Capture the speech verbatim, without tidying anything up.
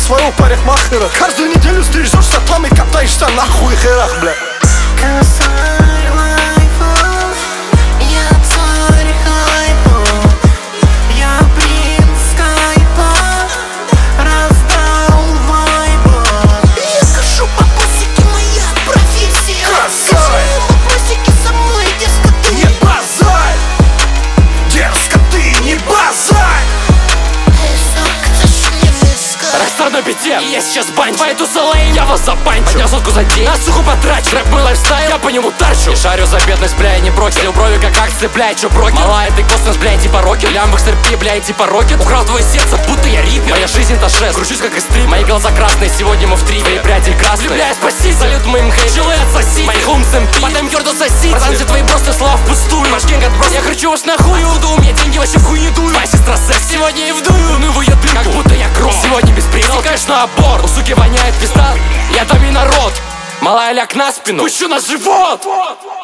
своего парикмахера. Каждую неделю стрижешься, там и катаешься на хуйхерах, бля. Косарь лайфов, я царь хайпов, я принц скайпа, раздал вайбов. Я хожу по бусике, моя профессия. Косарь! Вопросики со мной, дерзко ты Не базарь! Дерзко ты, не базарь! Рокстар на бите, и я сейчас банчу. Пойду с Лейн, я вас запанчу. Поднял сотку за день, на суху потрачу. Рэп мой лайфстайл, я по нему тарчу. И шарю за бедность, бля, и не брокер. Слил брови, как акции, бля, чё брокер? Малая, ты космос, бля, типа рокер. Лям в экстерпе, бля, и типа рокет. Украл твое сердце, будто я рипер. Моя жизнь это шест, кручусь как из стрима. Мои глаза красные, сегодня мы в три. Твои пряди красные, влюбляюсь, спасите. Салют моим хейт, челы отсоси. Моих ум с эм пи, потом кёрду сосите. Братан, все твои просто слова впустую. Ваш генг отброс, я кричу вас нахуй, уду. У меня деньги вообще в хуй не дую. Моя сестра секс, сегодня и вдую. Ну вы дым, как будто я кров. Сегодня без прицел, конечно, аборт. У суки воняет пизда, я там и народ. Малая ляг на спину, пущу на живот.